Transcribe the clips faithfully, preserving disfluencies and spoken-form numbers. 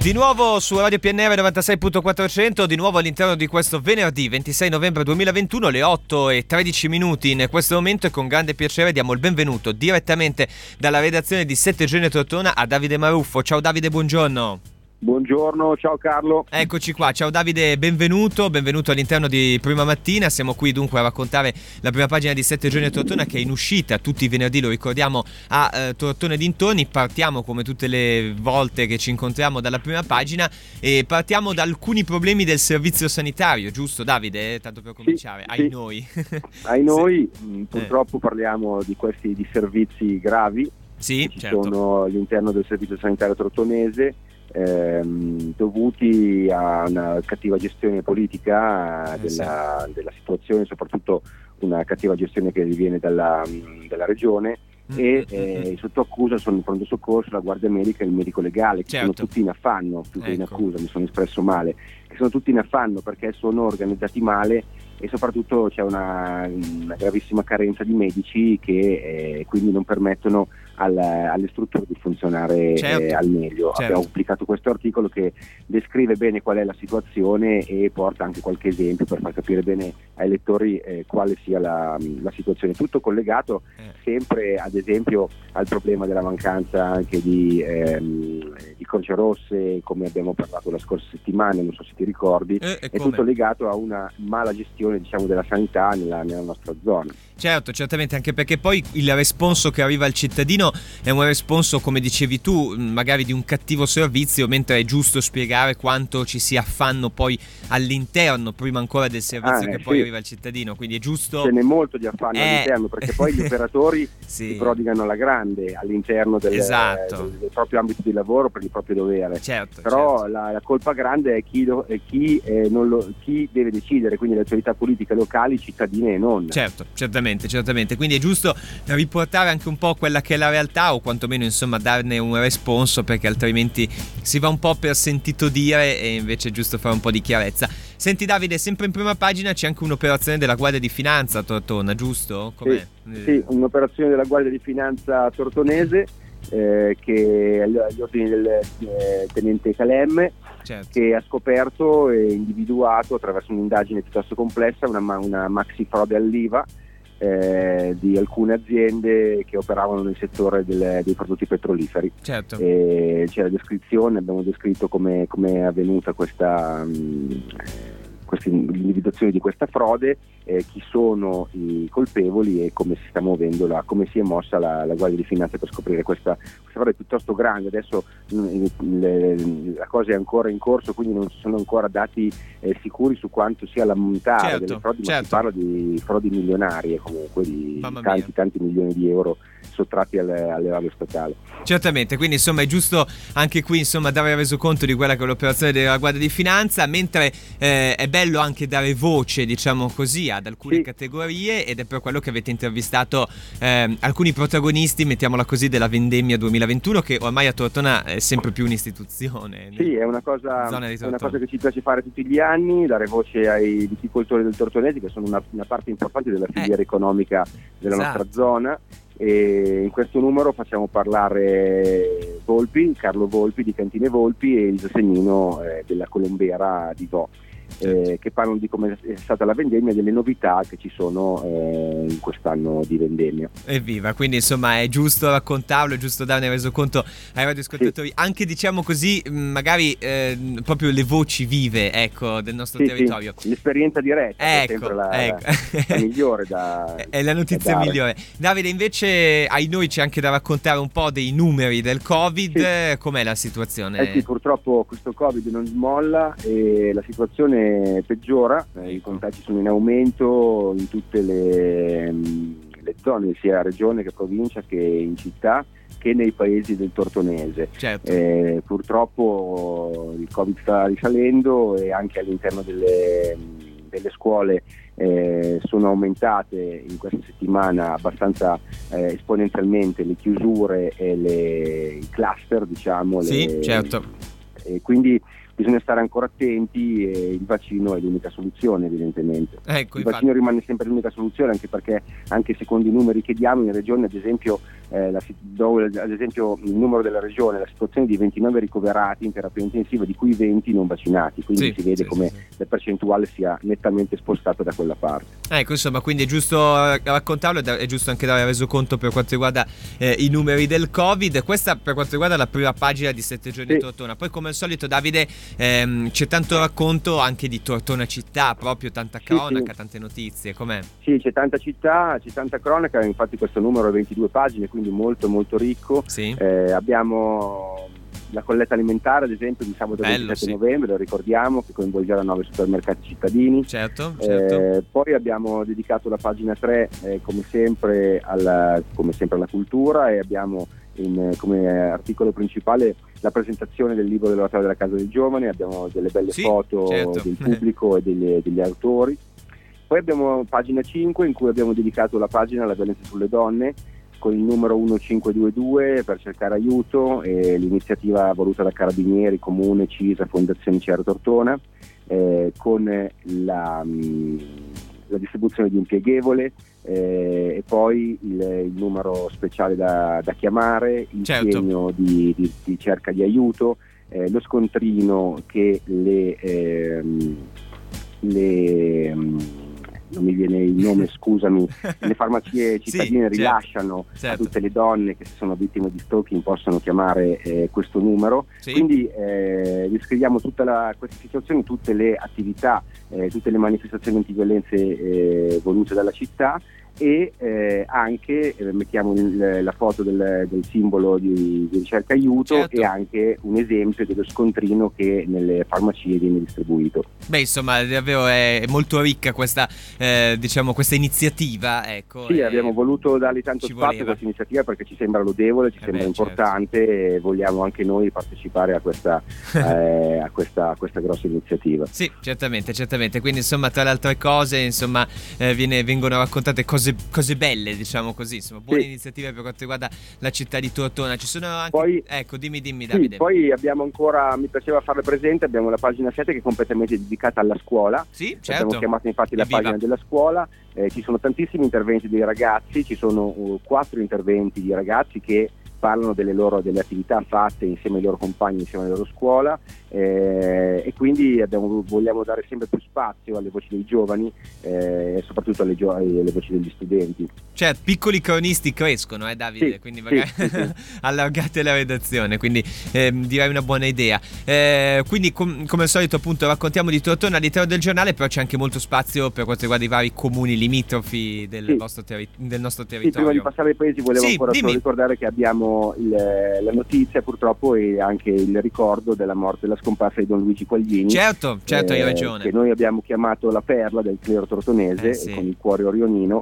Di nuovo su Radio P N R novantasei virgola quattrocento, di nuovo all'interno di questo venerdì ventisei novembre duemilaventuno, le otto e tredici minuti in questo momento, e con grande piacere diamo il benvenuto direttamente dalla redazione di Sette Giorni a Tortona a Davide Maruffo. Ciao Davide, buongiorno. Buongiorno, ciao Carlo. Eccoci qua, ciao Davide, benvenuto, benvenuto all'interno di Prima Mattina. Siamo qui dunque a raccontare la prima pagina di Sette Giorni a Tortona, che è in uscita tutti i venerdì, lo ricordiamo, a eh, Tortona e dintorni. Partiamo come tutte le volte che ci incontriamo dalla prima pagina e partiamo da alcuni problemi del servizio sanitario, giusto Davide? Tanto per cominciare, sì, ai sì. noi. Ai noi, sì. mh, purtroppo eh. parliamo di questi di servizi gravi sì, che ci certo. sono all'interno del servizio sanitario tortonese, Ehm, dovuti a una cattiva gestione politica eh, della, sì. della situazione, soprattutto una cattiva gestione che viene dalla, dalla regione, mm-hmm. e eh, sotto accusa sono il pronto soccorso, la guardia medica e il medico legale, che certo. sono tutti in affanno, tutti ecco. in accusa, mi sono espresso male, che sono tutti in affanno perché sono organizzati male e soprattutto c'è una, una gravissima carenza di medici che eh, quindi non permettono al, alle strutture di funzionare certo. eh, al meglio. Certo. Abbiamo pubblicato questo articolo che descrive bene qual è la situazione e porta anche qualche esempio per far capire bene ai lettori eh, quale sia la, la situazione, tutto collegato eh. sempre ad esempio al problema della mancanza anche di, ehm, di croce rosse, come abbiamo parlato la scorsa settimana, non so se ti ricordi, eh, è tutto legato a una mala gestione, diciamo, della sanità nella, nella nostra zona. Certo, certamente, anche perché poi il responso che arriva al cittadino è un responso, come dicevi tu, magari di un cattivo servizio, mentre è giusto spiegare quanto ci sia affanno poi all'interno, prima ancora del servizio ah, che eh, poi sì. arriva al cittadino, quindi è giusto. Ce n'è molto di affanno eh. all'interno, perché poi gli operatori sì. si prodigano alla grande all'interno del, esatto. del, del proprio ambito di lavoro per il proprio dovere. Certo, però certo. La, la colpa grande è chi, do, è chi, eh, non lo, chi deve decidere, quindi le autorità politiche locali, cittadine e non. Certo, certamente, certamente. Quindi è giusto riportare anche un po' quella che è la realtà, o quantomeno insomma darne un responso, perché altrimenti si va un po' per sentito dire e invece è giusto fare un po' di chiarezza. Senti Davide, sempre in prima pagina c'è anche un'operazione della Guardia di Finanza a Tortona, giusto? Com'è? Sì, sì, un'operazione della Guardia di Finanza tortonese eh, che è agli ordini del eh, tenente Calemme, certo. che ha scoperto e individuato attraverso un'indagine piuttosto complessa una, una maxi frode all'I V A eh, di alcune aziende che operavano nel settore del, dei prodotti petroliferi. Certo. E c'è la descrizione, abbiamo descritto come è avvenuta questa mh, questa l'individuazione di questa frode, eh, chi sono i colpevoli e come si sta muovendo la, come si è mossa la, la Guardia di Finanza per scoprire questa, questa frode piuttosto grande. Adesso mh, le, la cosa è ancora in corso, quindi non ci sono ancora dati eh, sicuri su quanto sia l'ammontare certo, delle frodi, certo. ma si parla di frodi milionarie comunque, di Mamma tanti mia. tanti milioni di euro sottratti all'erario statale. Certamente, quindi insomma è giusto anche qui insomma dare resoconto di quella che è l'operazione della Guardia di Finanza, mentre eh, è bello anche dare voce, diciamo così, ad alcune sì. categorie, ed è per quello che avete intervistato eh, alcuni protagonisti, mettiamola così, della vendemmia duemilaventuno, che ormai a Tortona è sempre più un'istituzione. Sì, è una cosa, è una cosa che ci piace fare tutti gli anni, dare voce ai viticoltori del Tortonese, che sono una, una parte importante della filiera eh. economica della esatto. nostra zona. E in questo numero facciamo parlare Volpi, Carlo Volpi di Cantine Volpi e il Zasegnino eh, della Colombera di Vo, certo. eh, che parlano di come è stata la vendemmia e delle novità che ci sono eh, in quest'anno di vendemmia. Evviva, quindi insomma è giusto raccontarlo, è giusto darne resoconto ai radioascoltatori, sì. anche diciamo così magari eh, proprio le voci vive, ecco, del nostro sì, territorio. Sì. L'esperienza diretta ecco, è sempre la, ecco. la migliore da è la notizia migliore. Davide, invece ai noi c'è anche da raccontare un po' dei numeri del Covid, sì. com'è la situazione? Eh sì, purtroppo questo Covid non smolla e la situazione peggiora, ecco. I contagi sono in aumento in tutte le, le zone, sia regione che provincia che in città, che nei paesi del Tortonese. Certo. Eh, purtroppo il Covid sta risalendo e anche all'interno delle, delle scuole eh, sono aumentate in questa settimana abbastanza eh, esponenzialmente le chiusure e le, i cluster, diciamo. Sì, le, certo. E quindi bisogna stare ancora attenti e il vaccino è l'unica soluzione, evidentemente. Ecco, il infatti. vaccino rimane sempre l'unica soluzione, anche perché anche secondo i numeri che diamo in regione, ad esempio eh, la, do, ad esempio il numero della regione, la situazione di ventinove ricoverati in terapia intensiva, di cui venti non vaccinati, quindi Sì, si vede sì, come sì, sì. la percentuale sia nettamente spostata da quella parte. Ecco, insomma, quindi è giusto raccontarlo, è giusto anche dare reso conto per quanto riguarda eh, i numeri del Covid. Questa per quanto riguarda la prima pagina di Sette Giorni Sì. di Tortona. Poi, come al solito, Davide, ehm, c'è tanto racconto anche di Tortona città, proprio tanta Sì, cronaca, sì. tante notizie. Com'è? Sì, c'è tanta città, c'è tanta cronaca, infatti questo numero è ventidue pagine, quindi molto molto ricco. Sì. Eh, abbiamo la colletta alimentare, ad esempio, di sabato Bello, ventisette sì. novembre, lo ricordiamo, che coinvolgerà nove supermercati cittadini. Certo, certo. Eh, poi abbiamo dedicato la pagina tre, eh, come sempre, alla, come sempre alla cultura, e abbiamo in, come articolo principale la presentazione del libro dell'Oratorio della Casa del Giovane. Abbiamo delle belle Sì, foto certo. del pubblico e degli, degli autori. Poi abbiamo pagina cinque, in cui abbiamo dedicato la pagina alla violenza sulle donne, con il numero millecinquecentodue per cercare aiuto, e l'iniziativa voluta da Carabinieri, Comune, Cisa, Fondazione Ciara Tortona, eh, con la, mh, la distribuzione di un pieghevole, eh, e poi il, il numero speciale da, da chiamare, il Certo. segno di, di, di cerca di aiuto, eh, lo scontrino che le... ehm, le mh, non mi viene il nome, scusami, le farmacie cittadine Sì, rilasciano certo, certo. a tutte le donne che sono vittime di stalking, possono chiamare eh, questo numero. Sì. Quindi eh, descriviamo tutta la, questa situazione, tutte le attività, eh, tutte le manifestazioni antiviolenze eh, volute dalla città, e eh, anche eh, mettiamo il, la foto del, del simbolo di, di ricerca aiuto, Certo. e anche un esempio dello scontrino che nelle farmacie viene distribuito. Beh, insomma, davvero è molto ricca questa, eh, diciamo, questa iniziativa. Ecco, Sì, e abbiamo voluto dargli tanto ci spazio a voleva. questa iniziativa, perché ci sembra lodevole, ci Eh sembra beh, importante, e vogliamo anche noi partecipare a questa, eh, a questa, a questa grossa iniziativa. Sì, certamente, certamente. Quindi, insomma, tra le altre cose, insomma, eh, viene, vengono raccontate cose, cose belle, diciamo così, insomma, buone Sì. iniziative per quanto riguarda la città di Tortona. Ci sono anche... Poi- ecco, dimmi, dimmi, Sì, Davide. poi abbiamo ancora, mi piaceva farle presente, abbiamo la pagina sette che è completamente dedicata alla scuola. Sì, Abbiamo certo. chiamato infatti la Evviva. pagina della scuola, eh, ci sono tantissimi interventi dei ragazzi, ci sono uh, quattro interventi di ragazzi che parlano delle loro delle attività fatte insieme ai loro compagni, insieme alla loro scuola, eh, e quindi abbiamo, vogliamo dare sempre più spazio alle voci dei giovani, eh, e soprattutto alle, gio- alle voci degli studenti. Cioè, piccoli cronisti crescono, eh Davide, Sì, quindi sì, magari sì, sì. allargate la redazione, quindi ehm, direi una buona idea. Eh, quindi com- come al solito, appunto, raccontiamo di Tortona all'interno del giornale, però c'è anche molto spazio per quanto riguarda i vari comuni limitrofi del, Sì. vostro terri- del nostro Sì, territorio. prima di passare ai paesi volevo Sì, ancora solo dimmi. ricordare che abbiamo il, la notizia, purtroppo, e anche il ricordo della morte, della scomparsa di Don Luigi Quaglini. Certo, certo, hai eh, ragione. Che noi abbiamo chiamato la perla del clero tortonese, Eh, sì. con il cuore orionino,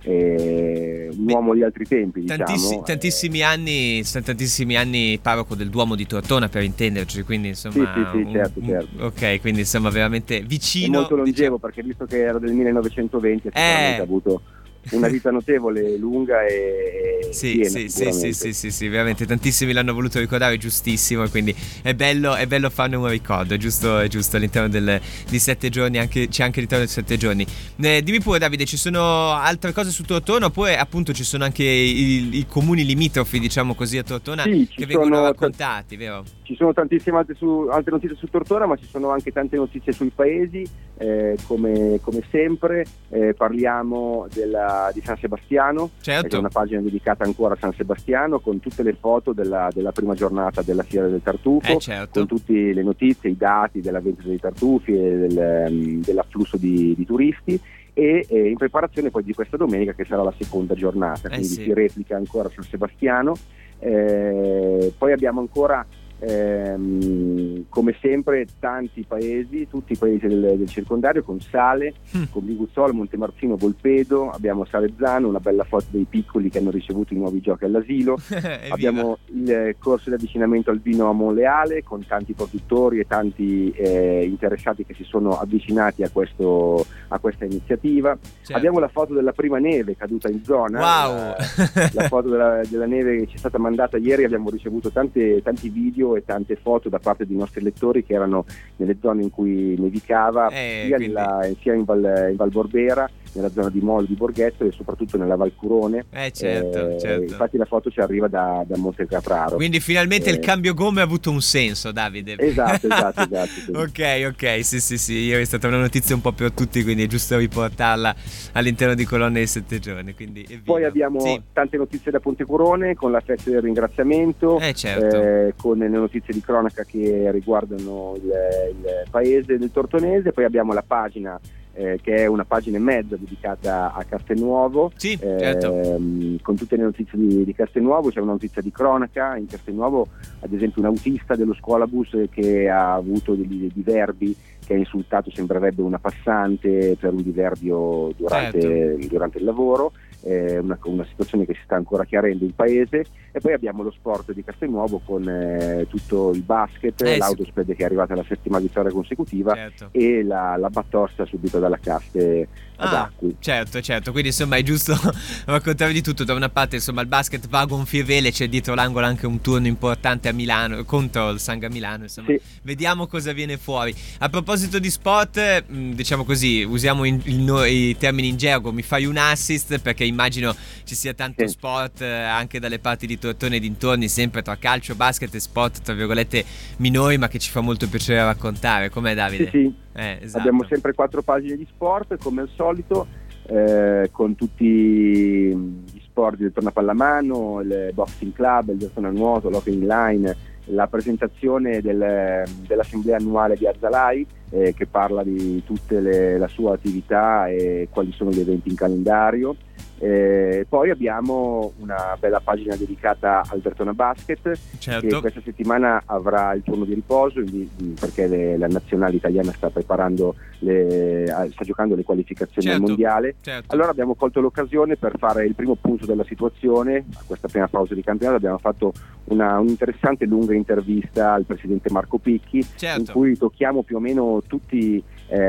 eh, un Beh, uomo di altri tempi, Tantissi- diciamo. tantissimi anni, s- tantissimi anni parroco del Duomo di Tortona, per intenderci, quindi insomma, Sì, sì, sì, un- certo, un- certo. ok, quindi insomma veramente È vicino, molto longevo, diciamo. perché visto che era del millenovecentoventi, ha sicuramente Eh. avuto una vita notevole, lunga e Sì, piena, sì, sì, sicuramente. sì, sì, sì, sì, veramente tantissimi l'hanno voluto ricordare, giustissimo, e quindi è bello, è bello farne un ricordo, è giusto, è giusto all'interno del, di sette giorni, anche, c'è anche all'interno di sette giorni. Eh, dimmi pure, Davide, ci sono altre cose su Tortona, oppure appunto ci sono anche i, i comuni limitrofi, diciamo così, a Tortona, Sì, ci che vengono sono- raccontati, vero? Ci sono tantissime altre, su, altre notizie su Tortona, ma ci sono anche tante notizie sui paesi, eh, come, come sempre. Eh, parliamo della, di San Sebastiano, Certo. che è una pagina dedicata ancora a San Sebastiano, con tutte le foto della, della prima giornata della Fiera del Tartufo, Eh, certo. con tutte le notizie, i dati della vendita dei tartufi e del, um, dell'afflusso di, di turisti, e eh, in preparazione poi di questa domenica, che sarà la seconda giornata, Eh, quindi sì. si replica ancora San Sebastiano. Eh, poi abbiamo ancora, ehm, come sempre, tanti paesi, tutti i paesi del, del circondario, con Sale, Mm. con Biguzzolo, Montemartino, Volpedo, abbiamo Sarezzano, una bella foto dei piccoli che hanno ricevuto i nuovi giochi all'asilo. Evviva. Abbiamo il corso di avvicinamento al vino a Monleale, con tanti produttori e tanti eh, interessati che si sono avvicinati a, questo, a questa iniziativa. Certo. Abbiamo la foto della prima neve caduta in zona. Wow. la, la foto della, della neve che ci è stata mandata ieri. Abbiamo ricevuto tante, tanti video video e tante foto da parte dei nostri lettori che erano nelle zone in cui nevicava, eh, sia, quindi... nella, sia in, Val, in Val Borbera, nella zona di Molo di Borghetto e soprattutto nella Val Curone. Eh, certo, eh, certo. Infatti la foto ci arriva da, da Montecapraro. Quindi finalmente eh, il cambio gomme ha avuto un senso, Davide. Esatto, esatto, esatto. Sì. Ok, ok, sì, sì, sì, io è stata una notizia un po' per tutti, quindi è giusto riportarla all'interno di Colonne dei Sette Giorni. Quindi evviva. Poi abbiamo sì. tante notizie da Ponte Curone con la festa del ringraziamento, eh, certo. eh, con le notizie di cronaca che riguardano il, il paese del Tortonese. Poi abbiamo la pagina Eh, che è una pagina e mezza dedicata a Castelnuovo, sì, eh, certo. con tutte le notizie di, di Castelnuovo. C'è una notizia di cronaca in Castelnuovo, ad esempio un autista dello scuolabus che ha avuto dei diverbi, che ha insultato, sembrerebbe una passante per un diverbio durante, certo. durante il lavoro. Eh, una, una situazione che si sta ancora chiarendo in paese. E poi abbiamo lo sport di Castelnuovo con eh, tutto il basket, eh, l'Autosped sì. che è arrivata alla settima vittoria consecutiva, certo. e la, la Battosta subito dalla Caste ad ah, Acqui. Certo, certo, quindi insomma è giusto raccontare di tutto. Da una parte insomma il basket va a gonfie vele, c'è dietro l'angolo anche un turno importante a Milano contro il Sanga Milano, insomma sì. Vediamo cosa viene fuori. A proposito di sport, diciamo così, usiamo in, il, i termini in gergo, mi fai un assist, perché immagino ci sia tanto sì. sport eh, anche dalle parti di Tortone e dintorni, sempre tra calcio, basket e sport tra virgolette minori, ma che ci fa molto piacere raccontare. Com'è, Davide? Sì, sì. Eh, esatto. Abbiamo sempre quattro pagine di sport come al solito, eh, con tutti gli sport del tornapallamano, il boxing club, il Tortona nuoto, l'hockey inline, la presentazione del, dell'assemblea annuale di Arzalai, eh, che parla di tutte le, la sua attività e quali sono gli eventi in calendario. Eh, poi abbiamo una bella pagina dedicata al Tortona Basket, certo. che questa settimana avrà il turno di riposo perché le, la nazionale italiana sta preparando le, sta giocando le qualificazioni certo. al mondiale. certo. Allora abbiamo colto l'occasione per fare il primo punto della situazione. A questa prima pausa di campionato abbiamo fatto una, un'interessante lunga intervista al presidente Marco Picchi, certo. in cui tocchiamo più o meno tutti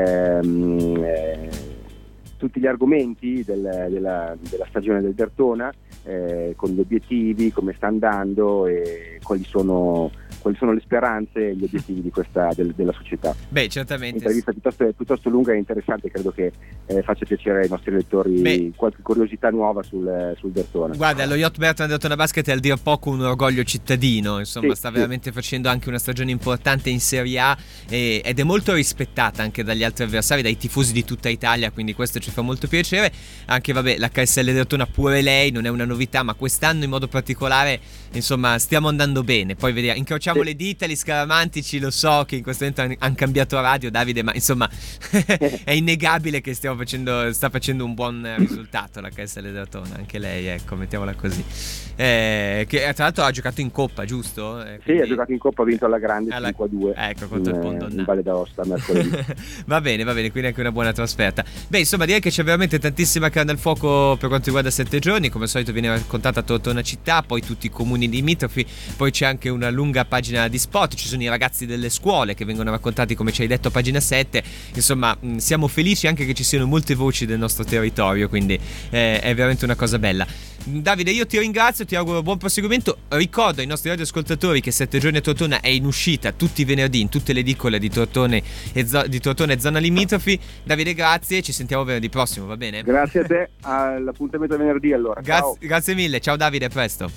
ehm, eh, tutti gli argomenti del, della, della stagione del Tortona, eh, con gli obiettivi, come sta andando e quali sono, quali sono le speranze e gli obiettivi di questa, del, della società. Beh, certamente. Un'intervista piuttosto, piuttosto lunga e interessante, credo che eh, faccia piacere ai nostri lettori. Beh, qualche curiosità nuova sul, sul Tortona. Guarda, lo Yacht Bertrand Tortona Basket è al dir poco un orgoglio cittadino, insomma, sì, sta sì. veramente facendo anche una stagione importante in Serie A e, ed è molto rispettata anche dagli altri avversari, dai tifosi di tutta Italia, quindi questo ci fa molto piacere. Anche vabbè, la K S L Tortona pure lei, non è una novità, ma quest'anno in modo particolare, insomma, stiamo andando bene. Poi vediamo, incrociamo sì. le dita, gli scaramantici, lo so che in questo momento hanno han cambiato radio, Davide, ma insomma è innegabile che stiamo facendo, sta facendo un buon risultato la K S L Tortona, anche lei, ecco, mettiamola così. Eh, che tra l'altro ha giocato in Coppa, giusto? Eh, quindi... Sì, ha giocato in Coppa, ha vinto alla grande alla... cinque a due. Ecco, contro in, il Pondonna. in Valle d'Aosta mercoledì. Va bene, va bene, quindi anche una buona trasferta. Beh, insomma, direi che c'è veramente tantissima carne al fuoco per quanto riguarda Sette Giorni. Come al solito viene raccontata Tortona città, poi tutti i comuni limitrofi, poi c'è anche una lunga pagina di spot, ci sono i ragazzi delle scuole che vengono raccontati, come ci hai detto, a pagina sette. Insomma, mh, siamo felici anche che ci siano molte voci del nostro territorio, quindi eh, è veramente una cosa bella. Davide, io ti ringrazio, ti auguro buon proseguimento. Ricordo ai nostri radioascoltatori che Sette Giorni a Tortona è in uscita tutti i venerdì in tutte le edicole di Tortone e, zo- di Tortona e zona limitrofi. Davide, grazie, ci sentiamo venerdì prossimo, va bene? Grazie a te, all'appuntamento venerdì allora. Gra- ciao. Grazie mille, ciao Davide, a presto.